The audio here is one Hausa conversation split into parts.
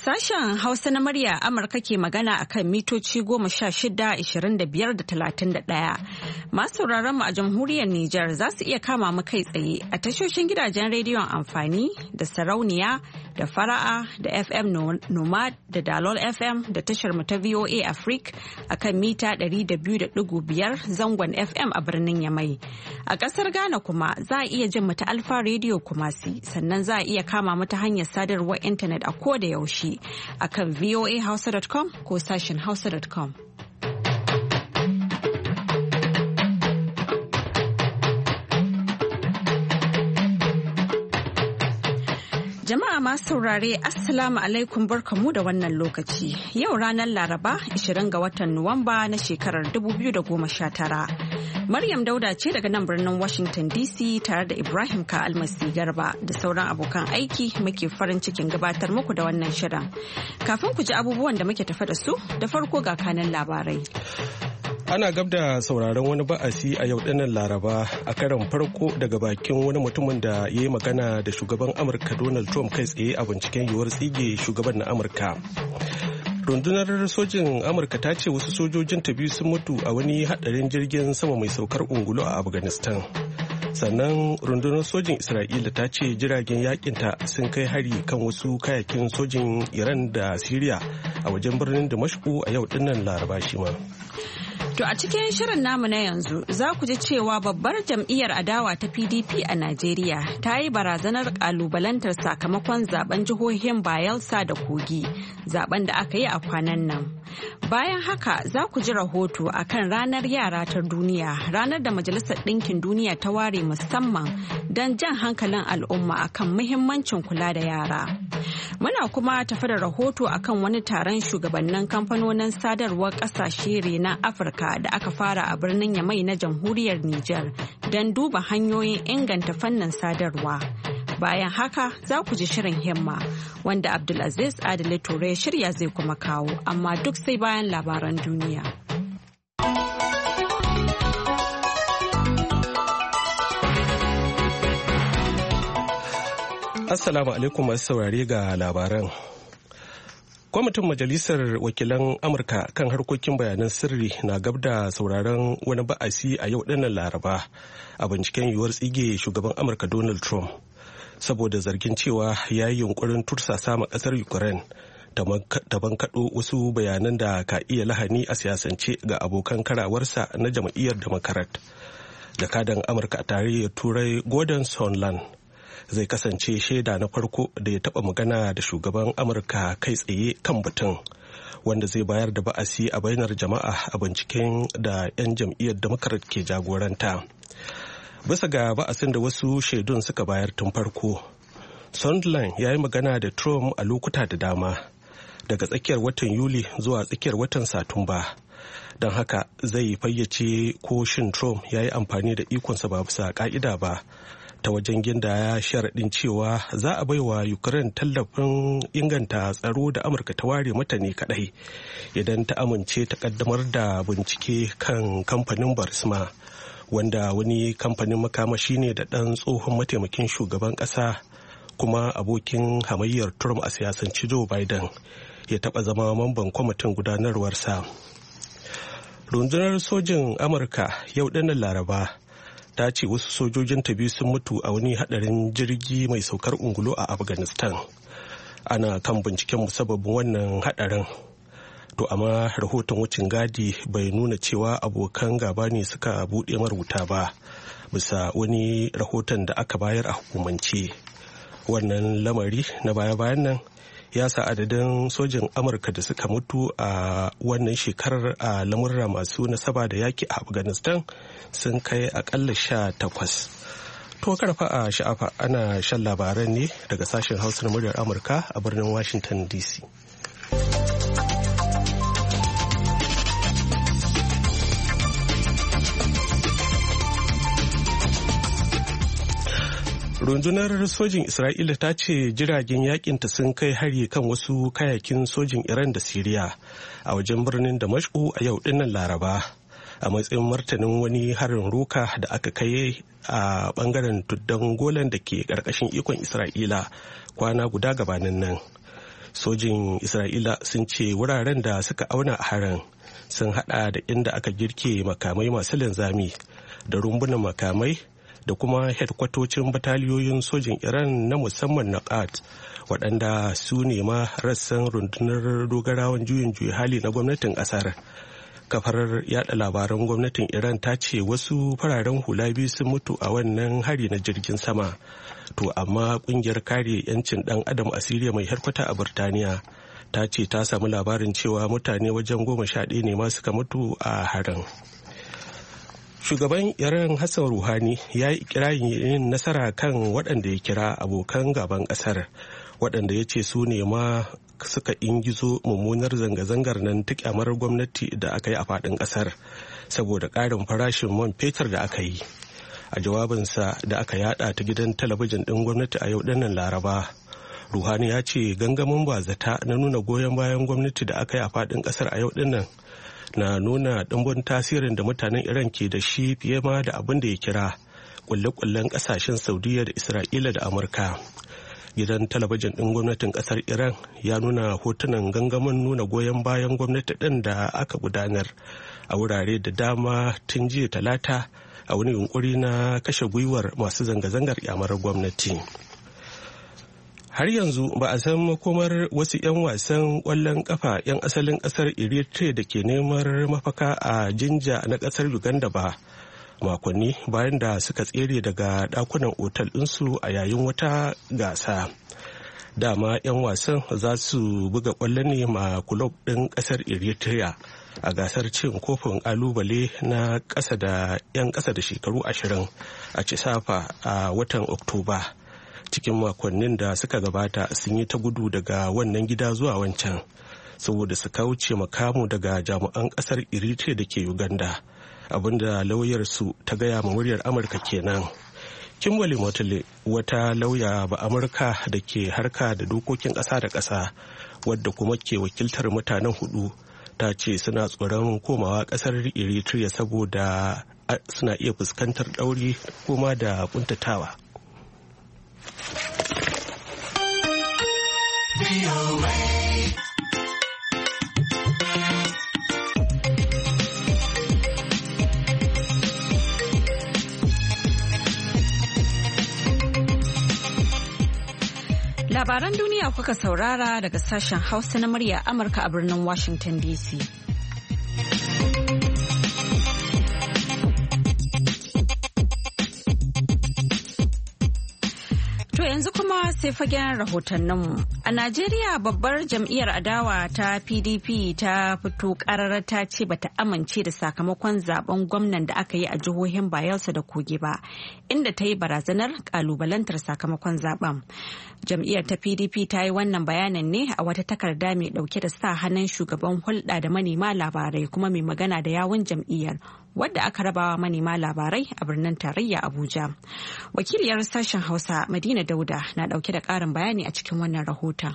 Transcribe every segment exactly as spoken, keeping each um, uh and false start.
Sashen Hausa na murya Amurka ke magana a kan mitoci goma sha shida, ishirin da biyar da talatin da ɗaya. Masu sauraron mu a jamhuriyar Nijar za su iya kama mu kai tsaye a tashoshin gidajen rediyon amfani da sarauniya da fara'a da F M Nomad da Dalol F M da tashar mu ta V O A Africa a kan mita ɗari da biyu da ɗigo biyar zangon F M a birnin Yamai. A ƙasar Ghana kuma za a iya jin mu ta Alfa Radio Kumasi, sannan za a iya kama mu ta hanyar sadarwar intanet a ko da yaushe a kan voa hausa dot com ko sashen hausa dot com. Jama'a masu saurare Assalamu alaikum barkamu da wannan lokaci. Yau ranar Laraba ishirin ga watan Nuwamba na shekarar dubu biyu da goma sha tara. Maryam Dauda ce daga nan birnin Washington D C tare da Ibrahim Ka Almasi Garba da sauran abokan aiki muke farin cikin gabatar muku da wannan shirin. Kafin ku ji abubuwan da muke tafa da su, da farko ga kanan labarai. Ana gab da sauraron wani ba'asi a yau dinnan Laraba a karon farko daga bakin wani mutumin da ya yi magana da shugaban Amurka Donald Trump kai tsaye a binciken yiwuwar tsige shugaban na Amurka. Rundunar sojin Amurka ta ce wasu sojojin ta biyu sun mutu a wani hadarin jirgin sama mai saukar ungulu a Afghanistan. Sannan rundunar sojin Isra'ila ta ce jiragen yakinta sun kai hari kan wasu kayakin sojin Iran da Syria a wajen birnin Damascus a yau dinnan Laraba shi ma. To a cikin shirin namu na yanzu za ku ji cewa babbar jam'iyyar adawa ta P D P a Najeriya ta yi barazanar kalubalantar sakamakon zaben jihohin Bayelsa da Kogi, zaben da aka yi a kwanan nan. Bayan haka za ku ji rahoto akan ranar yara ta duniya, ranar da Majalisar Ɗinkin Duniya ta ware musamman don jan hankalin al'umma akan muhimmancin kula da yara. Muna kuma tafi da rahoto akan wani taron shugabannin kamfanonin sadarwar ƙasashe renon Afirka da aka fara a birnin Yamai na jamhuriyar Nijar don duba hanyoyin inganta fannin sadarwa. Bayan haka za ku ji shirin himma wanda Abdulaziz Adile Ture ya shirya zai kuma kawo, amma duk sai bayan labaran duniya. Assalamu alaikum masu saurare ga labaran. Kwamitin Majalisar Wakilan Amurka kan harkokin bayanan sirri na gab da sauraron wani ba'asi a yau dinnan Laraba a binciken yiwuwar tsige shugaban Amurka Donald Trump saboda zargin cewa ya yi yunkurin tursasa ma kasar Ukraine ta bankaɗo wasu bayanan da ka iya lahani a siyasance ga abokan karawarsa na jam'iyyar Democrat. Jakadan Amurka a tarayyar Turai Gordon Sondland zai kasance shaida na farko da ya taba magana da shugaban Amurka kai tsaye kan batun, wanda zai bayar da ba'asi a bainar jama'a a binciken da 'yan jam'iyyar Democrat ke jagoranta. Bisa ga ba'asin da wasu shaidun suka bayar tun farko, Sondland ya yi magana da Trump a lokuta da dama daga tsakiyar watan Yuli zuwa tsakiyar watan Satumba. Don haka zai fayyace ko shin Trump ya yi amfani da ikonsa ba bisa ka'ida ba ta wajen gindaya sharaɗin cewa za a baiwa Ukraine tallafin inganta tsaro da Amurka ta ware mata ne kaɗai idan ta amince ta ƙaddamar da bincike kan kamfanin Burisma, wanda wani kamfanin makamashi ne da ɗan tsohon mataimakin shugaban ƙasa kuma abokin hamayyar Trump a siyasance Joe Biden ya taɓa zama mamban kwamitin gudanarwarsa. Rundunar sojin Amurka yau ɗanar Laraba ta ce wasu sojojin ta biyu sun mutu a wani hadarin jirgi mai saukar ungulu a Afghanistan. Ana kan binciken musabbabin wannan hadarin. To amma rahoton wucin gadi bai nuna cewa abokan gaba ne suka buɗe marubuta ba, bisa wani rahoton da aka bayar a hukumance. Wannan lamari na baya-bayan nan ya sa adadin sojin Amurka da suka mutu a wannan shekarar a lamurra masu nasaba da yaki a Afghanistan sun kai akalla sha takwas. To karfa a sha'afa ana shan labaran ne daga sashen Hausa na muryar Amurka a birnin Washington D C. Rundunar sojin Isra'ila ta ce jiragen yakinta sun kai hari kan wasu kayakin sojin Iran da Siriya a wajen birnin Damascus a yau dinnan Laraba, a matsayin martanin wani harin roka da aka kai a bangaren tuddan Golan da ke karkashin ikon Isra'ila kwana guda gabanin nan. Sojin Isra'ila sun ce wuraren da suka auna a harin sun hada da inda aka girke makamai masu linzami da rumbunan makamai da kuma hedkwatocin bataliyoyin sojin Iran na musamman na Quds, waɗanda su ne ma rassan rundunar dogarawan juyin juya hali na gwamnatin ƙasar. Kafar yada labaran gwamnatin Iran ta ce wasu fararen hula biyu sun mutu a wannan hari na jirgin sama. To amma kungiyar kare 'yancin ɗan adam a Siriya mai harkwata a Birtaniya ta ce ta samu labarin cewa mutane wajen goma sha ɗaya ne ma suka mutu a harin. Shugaban Iran Hassan Rouhani ya yi ikirarin yin nasara kan waɗanda ya kira abokan gaban ƙasar, waɗanda ya ce su ne ma suka ingizo mummunar zanga-zangar nan ta kyamar gwamnati da aka yi a faɗin ƙasar saboda ƙarin farashin man fetur da aka yi. A jawabinsa da aka yada ta gidan talabijin ɗin gwamnati a yau dinnan Laraba, Rouhani ya ce gangamin bazata na nuna goyon bayan gwamnati da aka yi a faɗin ƙasar a yau dinnan na nuna ɗimbin tasirin da mutanen Iran ke da shi fiye ma da abin da ya kira kulle-kullen ƙasashen Saudiya da Isra'ila da Amurka. Gidan talabijin ɗin gwamnatin ƙasar Iran ya nuna hotunan gangamin nuna goyon bayan gwamnati ɗin da aka gudanar a wurare da dama tun jiya Talata a wani yunkuri na kashe gwiwar masu zanga-zangar kyamar gwamnati. Har yanzu ba a san makomar wasu 'yan wasan ƙwallon ƙafa 'yan asalin ƙasar Eritrea da ke neman mafaka a Jinja na ƙasar Uganda ba, makonni bayan da suka tsere daga ɗakunan otal ɗinsu a yayin wata gasa. Dama 'yan wasan za su buga ƙwallo ne ma kulob ɗin ƙasar Eritrea a gasar cin kofin ƙalubale na ƙasa da 'yan ƙasa da shekaru ashirin a Cisafa a watan Oktoba. Cikin makonnin da suka gabata sun yi ta gudu daga wannan gida zuwa wancan saboda su kauce makamu daga jami'an ƙasar Eritrea da ke Uganda, abinda lauyarsu ta gaya ma muryar Amurka kenan. Kimberly Motley, wata lauya ba Amurka da ke harka da dokokin ƙasa da ƙasa wadda kuma ke wakiltar mutanen hudu, ta ce suna tsoron komawa ƙasar Eritrea saboda suna iya fuskantar ɗauri kuma da kuntatawa. Labaran duniya kuka saurara daga sashen Hausa na murya Amurka a birnin Washington D C. To yanzu kuma sai fagen rahotanninmu. A Najeriya babbar jam'iyyar adawa ta P D P ta fito ƙarara ta ce bata amince da sakamakon zaben gwamnan da aka yi a jihohin Bayelsa da Kogi ba, inda ta yi barazanar kalubalantar sakamakon zaben. Jam'iyyar ta P D P ta yi wannan bayanin ne a wata takarda mai dauke da sa hannun shugaban hulɗa da manema labarai kuma mai magana da yawun jam'iyyar, wadda aka rabawa manema labarai a birnin tarayya Abuja. Wakiliyar sashen Hausa Madina Dauda na dauke da ƙarin bayani a cikin wannan rahoton.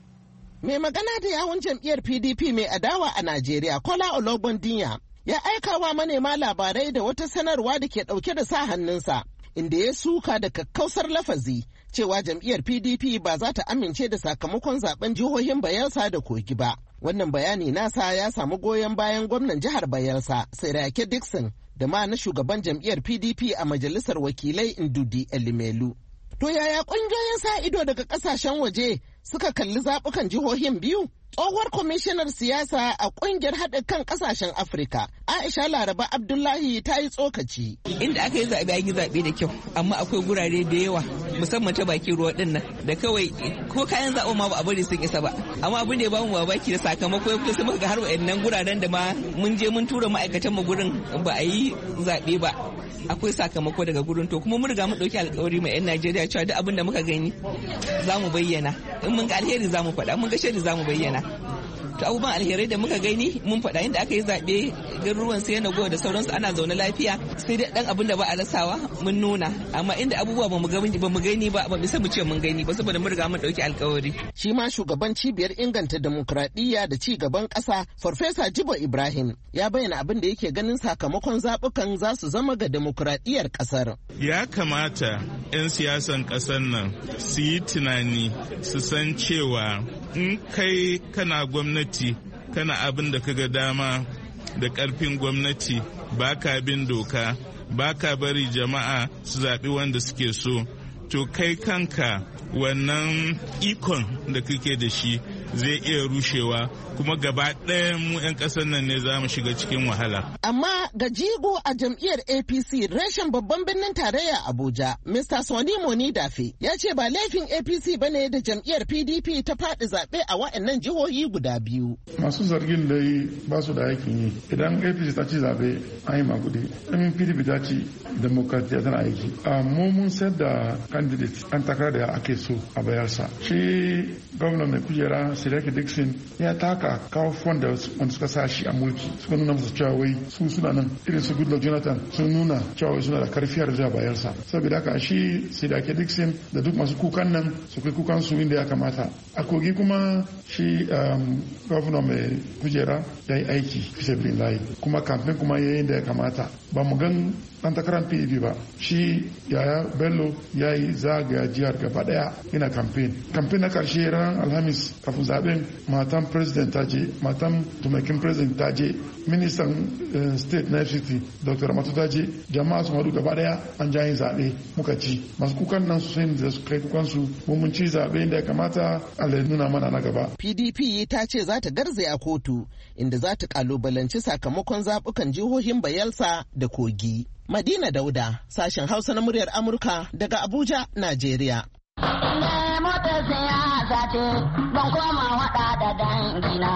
Mai magana da yawun jam'iyyar P D P mai adawa a Najeriya, Kola Ologbondinya, ya aikawa manema labarai da wata sanarwa da ke dauke da sa hannunsa, inda ya suka da kakkausar lafazi cewa jam'iyyar P D P ba za ta amince da sakamakon zaben jihohin Bayelsa da Kogi ba. Wannan bayani nasa ya samu goyon bayan gwamnan jihar Bayelsa, Sirake Dixon, da ma na shugaban jam'iyyar P D P a majalisar wakilai Ndudi Elimelu. To yaya ƙungiyoyin sa ido daga ƙasashen waje suka kalli zaɓukan jihohin biyu? Tsohuwar kwamishinar siyasa a ƙungiyar haɗin kan ƙasashen Afirka, Aisha Laraba Abdullahi, ta yi tsokaci. Inda aka yi zaɓe an yi zaɓe da kyau, amma akwai gurare da yawa musamman ta bakin ruwa ɗin nan da kawai ko kayan zaɓen ma ba a bari sun isa ba. Amma abin da ya bamu babaki da sakamako ya fito sai muka ga har wa'annan guraren da ma mun je mun tura ma'aikatan mu gurin ba a yi zaɓe ba. Akwai sakamako daga gurin, to kuma mun riga mun ɗauki alƙawari mai 'yan Najeriya cewa duk abin da muka gani za mu bayyana. In mun ga alheri za mu faɗa, mun ga shari za mu bayyana. To abubuwan alherai da muka gani mun faɗa, inda aka yi zaɓe garuruwan sai na gowa da sauransu ana zaune lafiya, sai dai ɗan abin da ba a rasawa mun nuna, amma inda abubuwa ba mu gani ba mu gani ba ba bisa mu ce mun gani ba saboda mun riga mun ɗauki alƙawari. Shi ma shugaban cibiyar inganta demokradiyya da ci gaban ƙasa Farfesa Jibo Ibrahim ya bayyana abin da yake ganin sakamakon zaɓukan za su zama ga demokradiyyar ƙasar. Ya kamata 'yan siyasan ƙasar nan su yi tunani su san cewa in kai kana gwamnati kana abin da kaga dama da ƙarfin gwamnati ba ka bin doka ba ka bari jama'a su zaɓi wanda suke so, to kai kanka wannan ikon da kake da shi zai iya rushewa, kuma gaba ɗaya mu 'yan ƙasar nan ne za mu shiga cikin wahala. Amma ga jigo a jam'iyyar A P C reshen babban birnin tarayya Abuja, Mister Sani Moni Dafe ya ce ba laifin A P C ba ne da jam'iyyar P D P ta faɗi zaɓe a waɗannan jihohi guda biyu. Masu zargin da yi ba su da aikin yi. Idan A P C ta ci zaɓe an yi makudi, in P D P ta ci demokratiya tana aiki. Mu mun sayar da candidate an takarar da ake so a bayarsa. Shi gwamna mai kujera Siraki Dixon ya taka kawo fond da wanda suka sa shi a mulki, suka nuna masa cewa wai su suna nan irin su Goodluck Jonathan sun nuna cewa suna da karfiyar da bayarsa. Saboda haka shi Siraki Dixon da duk masu kukan nan su kai kukan su inda ya kamata. A Kogi kuma shi gwamna mai kujera ya yi aiki fi layi kuma kamfen kuma ya yi da ya kamata. Ba mu gan dan takarar P D P ba, shi Yaya Bello ya yi zagaya jihar gaba daya yana kamfen. Kamfen na karshe ran Alhamis kafin zaben matan president ta je, matan tumakin president ta je, ministan uh, state na F C T Doctor Ramatu ta je, jama'a sun hadu gaba daya an jayin zaɓe muka ci. Masu kukan nan su sai da su kai kukan su mun ci zaɓe da ya kamata Allah nuna mana na gaba. P D P ta ce za ta garzaya kotu inda za ta kalubalanci sakamakon zaɓukan jihohin Bayelsa da Kogi. Madina Dauda, sashen Hausa na muryar Amurka daga Abuja, Najeriya. Ne motar siyasa ce ban koma waɗa da dangina.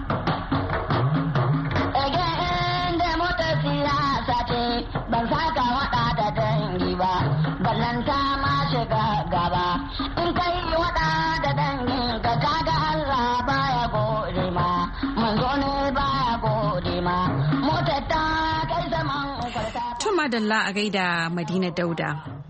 Ege inda motar siyasa ce ban saka waɗa da dangi ba, ballanta ma shiga gaba. In kai waɗa da dangi ka kaga Allah baya gode ma, manzo ne baya gode ma. Motar ta kai zaman kwarta. Madalla a gaida Madina Dauda.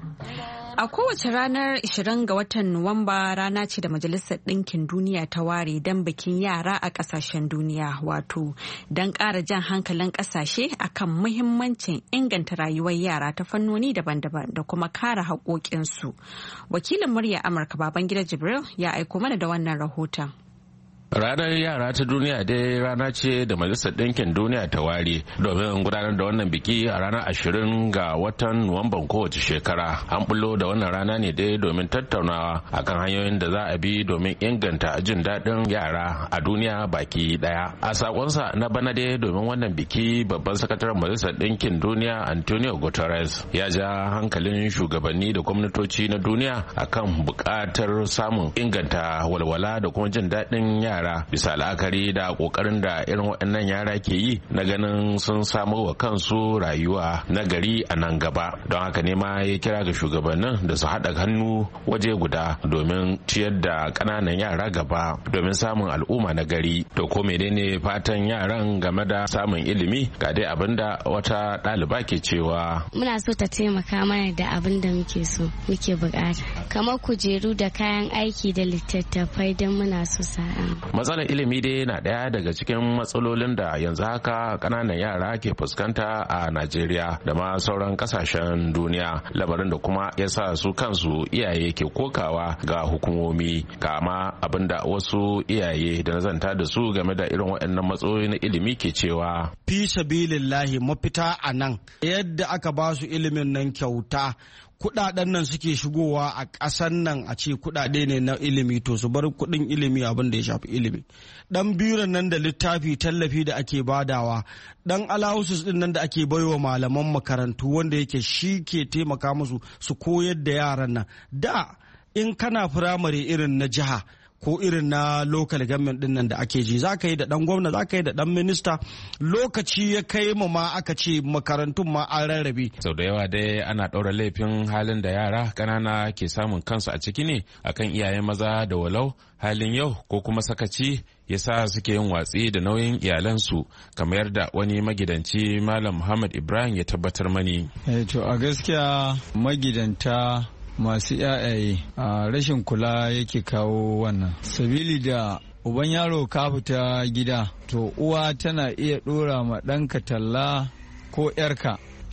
A kowace ranar ishirin ga watan Nuwamba rana ce da Majalisar Ɗinkin Duniya ta ware don bikin yara a ƙasashen duniya, wato don ƙara jan hankalin ƙasashe akan muhimmancin inganta rayuwar yara ta fannoni daban-daban da kuma kare haƙoƙinsu. Wakilin murya Amurka Babangida Jibril ya aiko mana da wannan rahoton. Ranar yara ta duniya dai rana ce da Majalisar Ɗinkin Duniya ta ware domin gudanar da wannan biki a ranar ashirin ga watan Nuwamban kowace shekara. An bullo da wannan rana ne dai domin tattaunawa akan hanyoyin da za a bi domin inganta jin daɗin yara a duniya baki ɗaya. A sakonsa na bana dai domin wannan biki, babban sakataren Majalisar Ɗinkin Duniya Antonio Guterres ya ja hankalin shugabanni da gwamnatoci na duniya akan buƙatar samun inganta walwala da kuma jin daɗin yara. yara bisa la'akari da kokarin da irin waɗannan yara ke yi na ganin sun samu wa kansu rayuwa na gari a nan gaba. Don haka ne ma ya kira ga shugabannin da su haɗa hannu waje guda domin ciyar da ƙananan yara gaba domin samun al'umma na gari. To ko menene fatan yaran game da samun ilimi? Ga dai abin da wata ɗaliba ke cewa. Muna so ta taimaka mana da abin da muke so muke bukata, kamar kujeru da kayan aiki da littattafai don muna so sa'a. Matsalar ilimi dai na ɗaya daga cikin matsalolin da yanzu haka ƙananan yara ke fuskanta a Najeriya da ma sauran ƙasashen duniya, labarin da kuma ya sa su kansu iyaye ke kokawa ga hukumomi, kama abinda wasu iyaye da nazanta da su game da irin waɗannan matsaloli na ilimi ke cewa. Fi sabilillahi mafita a nan yadda aka ba su ilimin nan kyauta, kudaden nan suke shigowa a ƙasan nan a ce kudade ne na ilimi, to su bar kudin ilimi abin da ya shafi ilimi. Dan biran nan da littafi tallafi da ake badawa, dan allowances din nan da ake baiwa malaman makarantu wanda yake shi ke taimaka musu su koyar da yaran nan. Da in kana firamare irin na jiha ko irin na local government din nan da ake ji, za ka yi da dan gwamna, za ka yi da dan minista, lokaci ya kai mu ma aka ce makarantun ma an rarrabe. Sau da yawa dai ana ɗaura laifin halin da yara ƙanana ke samun kansu a ciki ne akan iyaye maza da walau halin yau ko kuma sakaci ya sa suke yin watsi da nauyin iyalansu, kamar da wani magidanci Malam Muhammad Ibrahim ya tabbatar mani. Eh to a gaskiya magidanta masu yayaye a rashin kula yake kawo wannan, sabili da uban yaro ka fita gida to uwa tana iya dora ma ɗanka talla ko yarka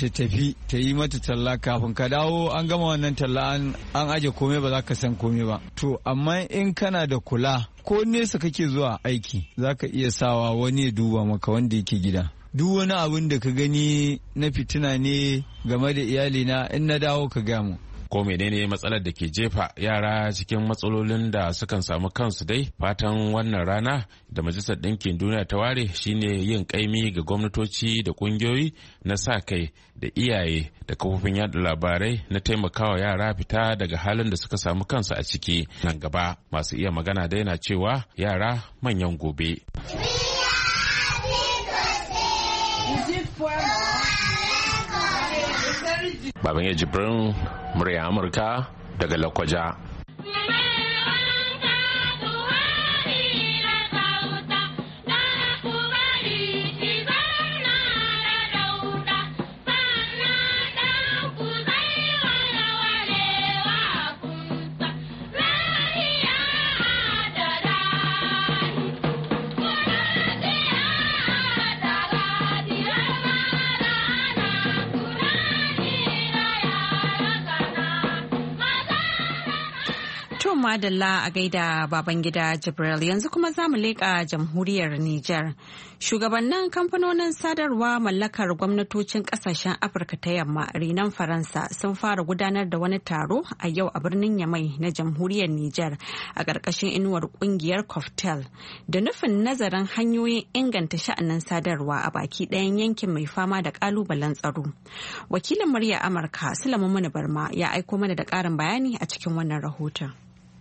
ta tafi ta yi mata talla kafin ka dawo an gama wannan talla an aje komai ba za ka san komai ba. To amma in kana da kula ko nesa kake zuwa aiki za ka iya sawa wani ya duba maka wanda yake gida. Duk wani abin da ka gani na fitina ne game da iyalina in na dawo ka gamu. Ko menene matsalar da ke jefa yara cikin matsalolin da sukan samu kansu dai? Fatan wannan rana da Majalisar Ɗinkin Duniya ta ware shine yin kaimi ga gwamnatoci da ƙungiyoyi na sa kai da iyaye da kafofin yada labarai na taimakawa yara fita daga halin da suka samu kansu a ciki. Nan gaba masu iya magana dai na cewa yara manyan gobe. Baban ya Jibrin, murya Amurka daga Lakwaja. Madalla a gaida baban gida Jibril. Yanzu kuma za mu leƙa jamhuriyar Nijar. Shugabannin kamfanonin sadarwa mallakar gwamnatocin ƙasashen Afirka ta yamma renon Faransa sun fara gudanar da wani taro a yau a birnin Yamai na jamhuriyar Nijar a ƙarƙashin inuwar ƙungiyar Coftel da nufin nazarin hanyoyin inganta sha'anin sadarwa a baki ɗayan yankin mai fama da ƙalubalen tsaro. Wakilin murya Amurka Sulaiman Muni Barma ya aiko mana da ƙarin bayani a cikin wannan rahoton.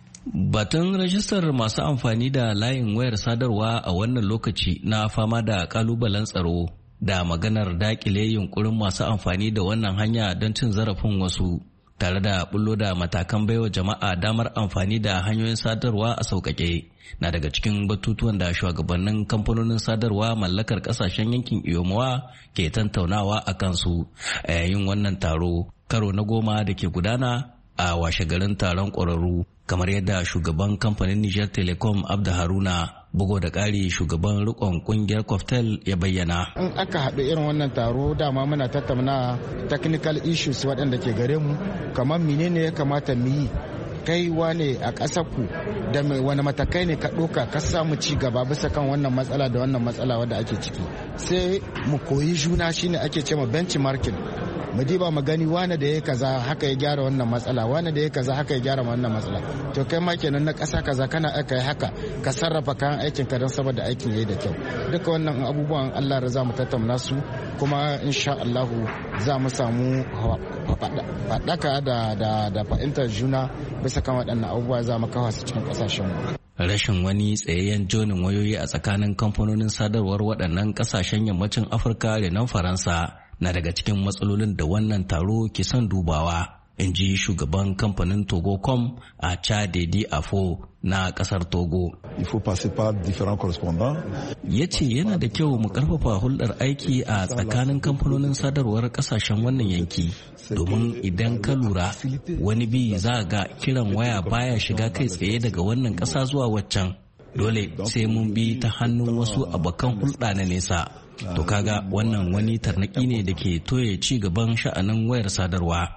Batun rajistar masu amfani da layin wayar sadarwa a wannan lokaci na fama da kalubalen tsaro da maganar dakile yunkurin masu amfani da wannan hanya don cin zarafin wasu tare da bullo da matakan baiwa jama'a damar amfani da hanyoyin sadarwa a sauƙaƙe na daga cikin batutuwan da shugabannin kamfanonin sadarwa mallakar ƙasashen yankin iyomawa ke tantaunawa a kansu a yayin wannan taro karo na goma da ke gudana a washe garin taron ƙwararru kamar yadda shugaban kamfanin Niger Telecom Abda Haruna bugo da ƙari shugaban rikon kungiyar Coftel ya bayyana. In aka haɗu irin wannan taro dama muna tattauna technical issues waɗanda ke gare mu kamar menene ya kamata mu yi kai wane a ƙasar ku da mai wani matakai ne ka ɗauka ka samu ci gaba bisa kan wannan matsala da wannan matsala wadda ake ciki sai mu koyi juna shine ake cewa benchmarking mu diba mu gani wane da ya kaza haka ya gyara wannan matsala wane da ya kaza haka ya gyara wannan matsala to kai ma kenan na ƙasa kaza kana aka yi haka ka sarrafa kayan aikin ka don saboda aikin yayi da kyau duka wannan abubuwan Allah ya za mu tattauna su kuma insha Allah za mu samu faɗaka da da da fahimtar juna bisa kan waɗannan abubuwa za mu kawo su cikin ƙasashen mu. Rashin wani tsayayyen jonin wayoyi a tsakanin kamfanonin sadarwar waɗannan ƙasashen yammacin Afirka da nan Faransa na daga cikin matsalolin da wannan taro ke son dubawa, in ji shugaban kamfanin Togocom a Chadedi Afo na kasar Togo. Ya ce yana da kyau mu karfafa hulɗar aiki a tsakanin kamfanonin sadarwar kasashen wannan yanki, domin idan ka lura wani bi za ga kiran waya baya shiga kai tsaye daga wannan ƙasa zuwa waccan. Dole sai mun bi ta hannun wasu abokan hulɗa na nesa. To kaga wannan wani tarnaki ne da ke toye ci gaban sha'anin wayar sadarwa.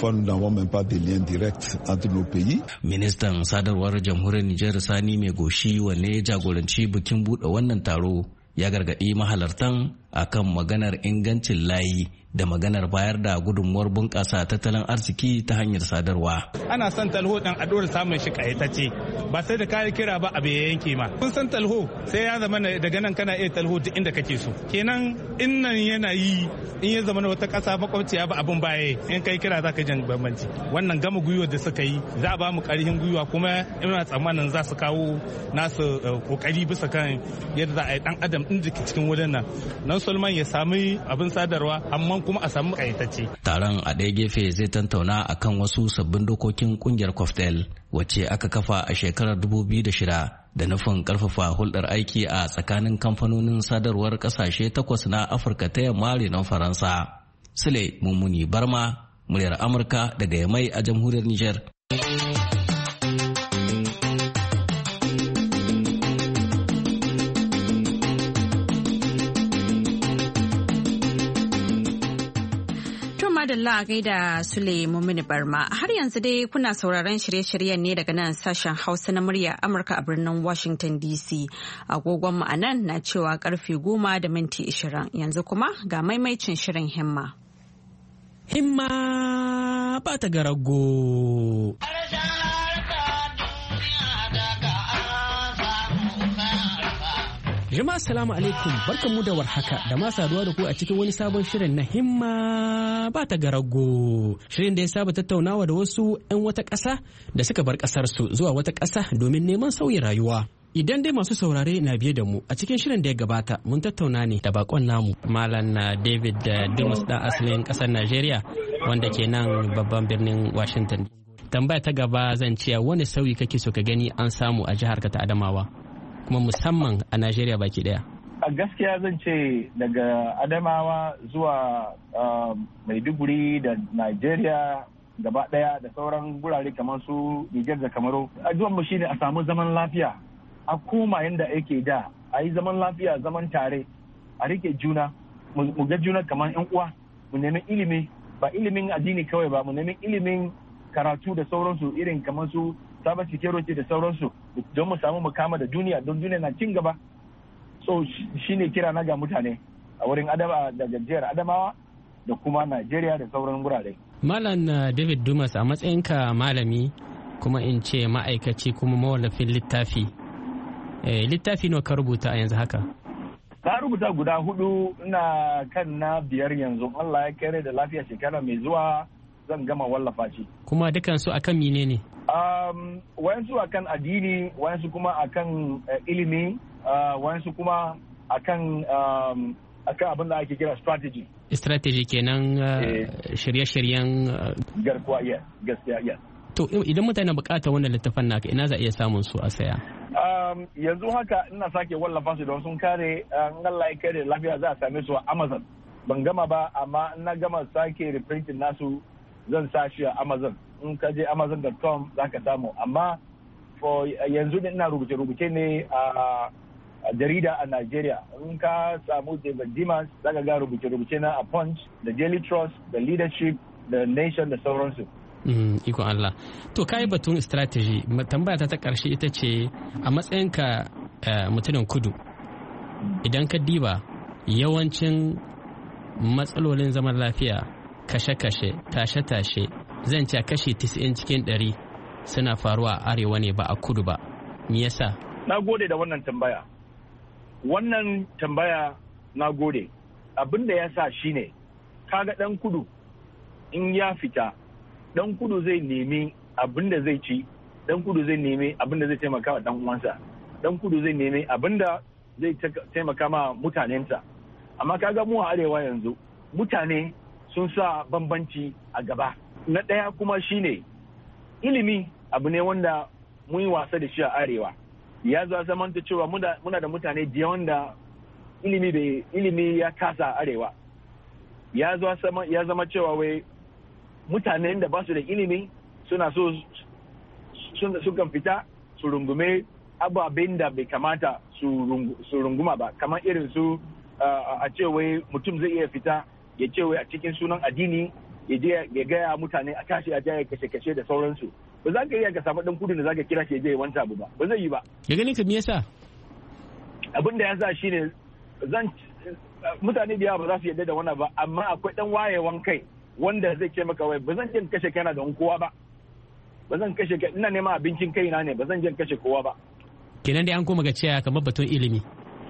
Ministan sadarwar jamhuriyar Nijar Sani Mai Goshi wanne ya jagoranci bikin buɗe wannan taro ya gargaɗi mahalartan akan maganar ingancin layi da maganar bayar da gudunmuwar bunƙasa tattalin arziki ta hanyar sadarwa. Ana son talho ɗan a ɗora samun shi ƙayatacce ba sai da kayi kira ba abu ya yanke ma. Kun san talho sai ya zama daga nan kana iya talho duk inda kake so. Kenan in nan yana yi in ya zama wata ƙasa makwabciya ba abun baya in kai kira za ka jan bambanci. Wannan gama gwiwa da suka yi za a ba mu ƙarfin gwiwa kuma ina tsammanin za su kawo nasu ƙoƙari bisa kan yadda za a yi ɗan adam ɗin da ke cikin wurin nan. Nan Sulman ya sami abin sadarwa amma kuma a samu ƙayatacce. Taron a ɗaya gefe zai tantauna akan wasu sabbin dokokin ƙungiyar Coftel wacce aka kafa a shekarar dubu biyu da shida da nufin ƙarfafa hulɗar aiki a tsakanin kamfanonin sadarwar ƙasashe takwas na Afirka ta yamma renon Faransa. Sule Mummuni Barma, muryar Amurka daga Yamai a jamhuriyar Nijar. madalla a gaida Sule Mumini Barma. Har yanzu dai kuna sauraron shirye-shiryen ne daga nan sashen Hausa na murya Amurka a birnin Washington D C. Agogon mu a nan na cewa karfe goma da minti ishirin. Yanzu kuma ga maimaicin shirin himma. Himma ba ta garago. Jama'a salamu alaikum, barkanmu da warhaka da ma saduwa da ku a cikin wani sabon shirin na himma ba ta garago. Shirin da ya saba tattaunawa da wasu 'yan wata ƙasa da suka bar ƙasarsu zuwa wata ƙasa domin neman sauyin rayuwa. Idan dai masu saurare na biye da mu a cikin shirin da ya gabata mun tattauna ne da bakon namu Malam David Dumas da asalin ƙasar Najeriya wanda ke nan babban birnin Washington. Tambaya ta gaba zan ce wani sauyi kake so ka gani an samu a jihar ka ta Adamawa? Kuma musamman a Najeriya baki daya. A gaskiya zan ce daga Adamawa zuwa Maiduguri da Najeriya gaba daya da sauran gurare kamar su Nijar da Kamaru. Addu'ar mu shine a samu zaman lafiya, a koma yanda yake da, a yi zaman lafiya, zaman tare, a rike juna, mu ga juna kamar yan uwa, mu nemi ilimi, ba ilimin addini kawai ba, mu nemi ilimin karatu da sauransu irin kamar su cyber security da sauransu don mu samu mukama da duniya don duniya na cin gaba. So shine kira na ga mutane a wurin adama da gajiyar Adamawa da kuma Najeriya da sauran wurare. Malam David Dumas, a matsayinka malami kuma in ce ma'aikaci kuma mawallafin littafi, eh, littafi nawa ka rubuta a yanzu haka? Na rubuta guda hudu, ina kan na biyar yanzu. Allah ya kare da lafiya shekara mai zuwa zan gama wallafa shi. Kuma dukansu akan mine ne? Um, wayansu akan addini, wayansu kuma akan uh, ilimi, uh, wayansu kuma akan um, akan abin da ake kira strategy. Strategy kenan uh, eh. shirye-shiryen uh... garkuwa, yes, gaskiya, yes. To idan mutane bukata wannan littafin naka ina za iya samun su a saya? Um, yanzu haka ina sake wallafa su don sun kare, uh, Allah ya kare lafiya za a same su a Amazon. Ban gama ba, amma ina gama sake reprinting nasu zan sa shi a Amazon. In ka je amazon dot com za ka samu, amma for yanzu da ina rubuce-rubuce ne a jarida a Nigeria. In ka samu David Dumas za ka ga rubuce-rubuce na a Punch, da Daily Trust, da Leadership, da Nation da sauransu. Mm, ikon Allah. To kai batun strategy, tambaya ta ta karshe ita ce a matsayinka uh, mutumin kudu, idan ka diba yawancin matsalolin zaman lafiya, kashe-kashe, tashe-tashe, zan ce kashi tisa'in cikin ɗari suna faruwa a arewa ne ba a kudu ba. Me yasa? Na gode da wannan tambaya. Wannan tambaya na gode. Abin da ya sa shi ne, kaga ɗan kudu in ya fita, ɗan kudu zai nemi abin da zai ci, ɗan kudu zai nemi abin da zai taimaka wa ɗan uwansa, ɗan kudu zai nemi abin da zai taimaka ma mutanensa. Amma kaga mu a arewa yanzu, mutane sun sa bambanci a gaba. Na ɗaya kuma shine ilimi abu ne wanda mun yi wasa da shi a arewa. Ya zo zamanta cewa muna da mutane da wanda ilimi bai ilimi ya kasa a arewa. Ya zo ya zama cewa wai mutanen da ba su da ilimi suna so sukan fita su rungume ababen da bai kamata su runguma ba, kamar irin su a ce wai mutum zai iya fita ya ce wai a cikin sunan addini ya je ya gaya mutane a tashi a jaya kashe-kashe da sauransu. Ba za ka iya ka samu ɗan kudu da za ka kira shi ya je ya wanta abu ba, ba zai yi ba. Ya gani ka me yasa? Abin da ya sa shine zan mutane da yawa ba za su yarda da wannan ba, amma akwai ɗan wayewan kai wanda zai ce maka wai ba zan je kashe kaina da kowa ba, ba zan kashe kai ina neman abincin kaina ne, ba zan je kashe kowa ba. Kenan dai an koma ga cewa kamar batun ilimi.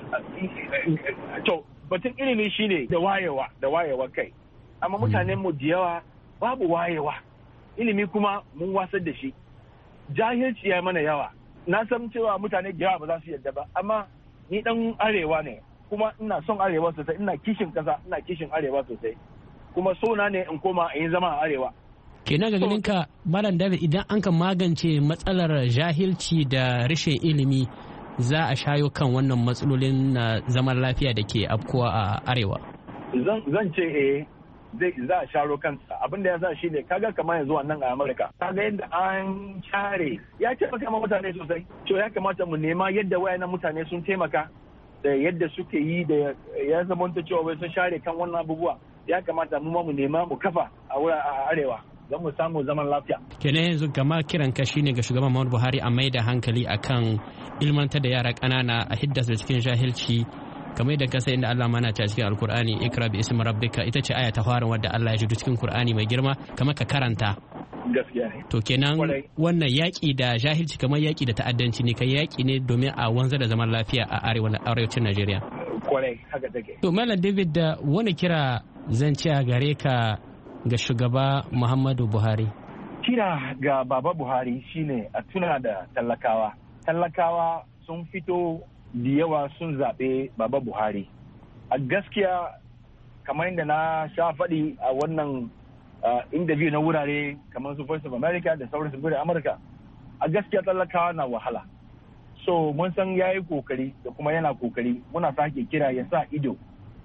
To batun ilimi shine da wayewa da wayewa kai. Amma mutanen mu da yawa babu wayewa, ilimi kuma mun wasar da shi, jahilci ya mana yawa. Na san cewa mutane da yawa ba za su yarda ba, amma ni dan arewa ne, kuma ina son arewa sosai, ina kishin kasa, ina kishin arewa sosai, kuma sona ne in koma in zama a arewa. Kenan ga ganin ka Malam David, idan an ka magance matsalar jahilci da rashin ilimi za a shayo kan wannan matsalolin na zaman lafiya da ke afkuwa a arewa. Zan ce eh zai za a sharo kansa. Abin da ya sa shi ne kaga kamar yanzu nan a Amurka, kaga yadda an share ya taimaka ma mutane sosai. To ya kamata mu nema yadda wayannan mutane sun taimaka da yadda suke yi da ya zama ta cewa wai sun share kan wannan abubuwa. ya kamata mu ma mu nema mu kafa a arewa don mu samu zaman lafiya. Kenan yanzu gama kiran ka shine ga shugaban Muhammadu Buhari a mai da hankali akan ilmantar da yara ƙanana a hidda da cikin jahilci kamar da kasa inda Allah mana ta cikin Alkur'ani ikra bi ismi rabbika ita ce aya ta farin wadda Allah ya shigo cikin Kur'ani mai girma kamar ka karanta. Gaskiya ne. To kenan wannan yaƙi da jahilci kamar yaƙi da ta'addanci ne kai yaƙi ne domin a wanzar da zaman lafiya a arewacin Najeriya. Kwarai haka take. To Malam David da wani kira zan ci a gare ka ga shugaba Muhammadu Buhari. Kira ga Baba Buhari shine a tuna da talakawa. Talakawa sun fito da yawa sun zaɓe Baba Buhari. A gaskiya kamar yadda na sha faɗi a wannan interview na wurare kamar su Voice of America da sauran su Amurka, a gaskiya talakawa na wahala. So mun san ya yi kokari da kuma yana kokari, muna sake kira ya sa ido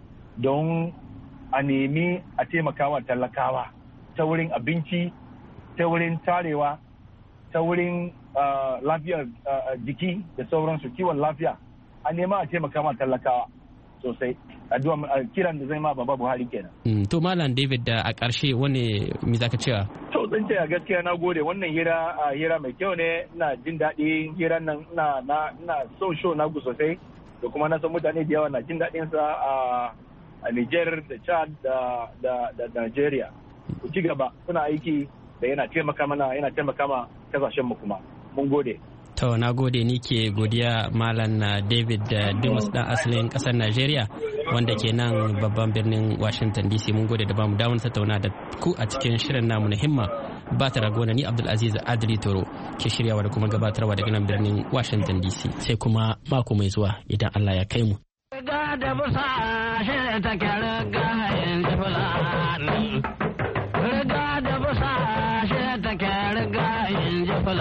don a nemi a taimakawa talakawa ta wurin abinci, ta wurin tarewa, ta wurin lafiyar jiki da sauransu, kiwon lafiya. A nema a taimakawa talakawa sosai. Addu'a kiran da zai ma Baba Buhari kenan. To Malam David da a ƙarshe wani me zaka cewa? To zan ce a gaskiya na gode, wannan hira hira mai kyau ne, ina jin daɗi hiran nan, ina na ina son show na ku sosai da kuma na san mutane da yawa na jin daɗin sa a a Niger da Chad da da da Nigeria. Ku ci gaba, kuna aiki da yana taimaka mana, yana taimaka ma kasashen mu kuma. Mun gode. To na gode, ni ke godiya Malam David Dumas dan asalin kasar Najeriya wanda ke nan babban birnin Washington D C. Mun gode da bamu damar tattauna da ku a cikin shirin namu na himma ba ta ragona. Ni Abdulaziz Adli Toro ke shiryawa da kuma gabatarwa daga nan birnin Washington D C. Sai kuma mako mai zuwa idan Allah ya kai mu. Riga da busa shi ta riga yin fulani. Riga da busa shi ta riga yin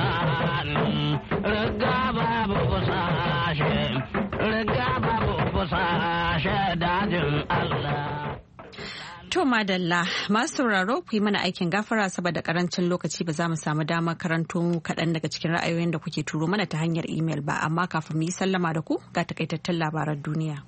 fulani. Riga babu busa shi, riga babu busa shi dajin Allah. To madalla masu sauraro ku yi mana aikin gafara saboda karancin lokaci ba za mu samu dama karanto kaɗan daga cikin ra'ayoyin da kuke turo mana ta hanyar imel ba, amma kafin mu yi sallama da ku ga takaitattun labaran duniya.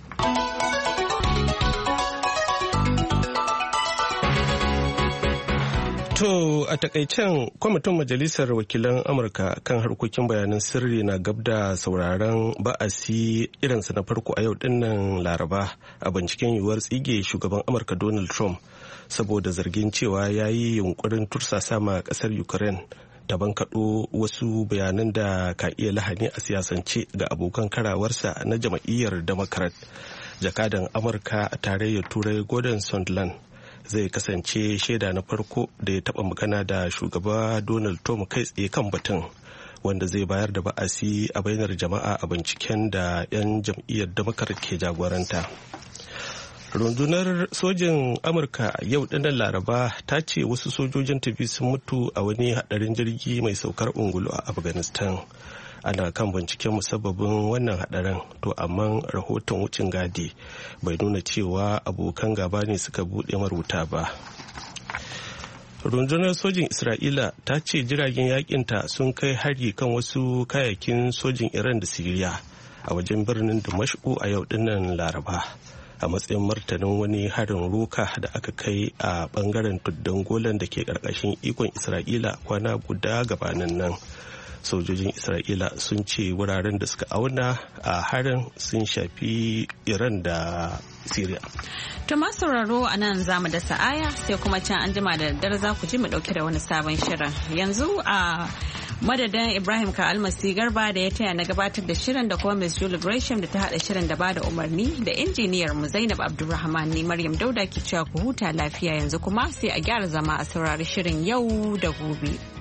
To a takaicen kwamitin Majalisar Wakilan Amurka kan harkokin bayanan sirri na gab da sauraron ba'asi irinsa na farko a yau dinnan Laraba a binciken yiwuwar tsige shugaban Amurka Donald Trump saboda zargin cewa ya yi yunkurin tursasa ma kasar Ukraine ta bankaɗo wasu bayanan da ka iya lahani a siyasance ga abokan karawarsa na jam'iyyar Democrat. Jakadan Amurka a tarayyar Turai Gordon Sondland zai kasance shaida na farko da ya taba magana da shugaba Donald Trump kai tsaye kan batun, wanda zai bayar da ba'asi a bainar jama'a a binciken da 'yan jam'iyyar Democrat ke jagoranta. Rundunar sojin Amurka yau dinnan Laraba ta ce wasu sojojin tafi sun mutu a wani hadarin jirgi mai saukar ungulu a Afghanistan. Ana kan binciken musabbabin wannan hadarin, to amma rahoton wucin gadi bai nuna cewa abokan gaba ne suka buɗe maruta ba. Rundunar sojin Isra'ila ta ce jiragen yakinta sun kai hari kan wasu kayakin sojin Iran da Siriya a wajen birnin Damascus a yau dinnan Laraba, a matsayin martanin wani harin roka da aka kai a bangaren tuddan Golan da ke karkashin ikon Isra'ila kwana guda gabanin nan. Sojojin Isra'ila sun ce wuraren da suka auna a harin sun shafi Iran da Syria. To masu sauraro a nan za mu da sa'aya sai kuma can an jima da daddare za ku ji mu dauke da wani sabon shirin. Yanzu a madadin Ibrahim ka almasi garba da ya taya na gabatar da shirin da kuma Miss Julie Gresham da ta hada shirin da ba da umarni da injiniyar mu Zainab Abdulrahman ne Maryam Dauda ke cewa ku huta lafiya yanzu kuma sai a gyara zama a saurari shirin yau da gobe.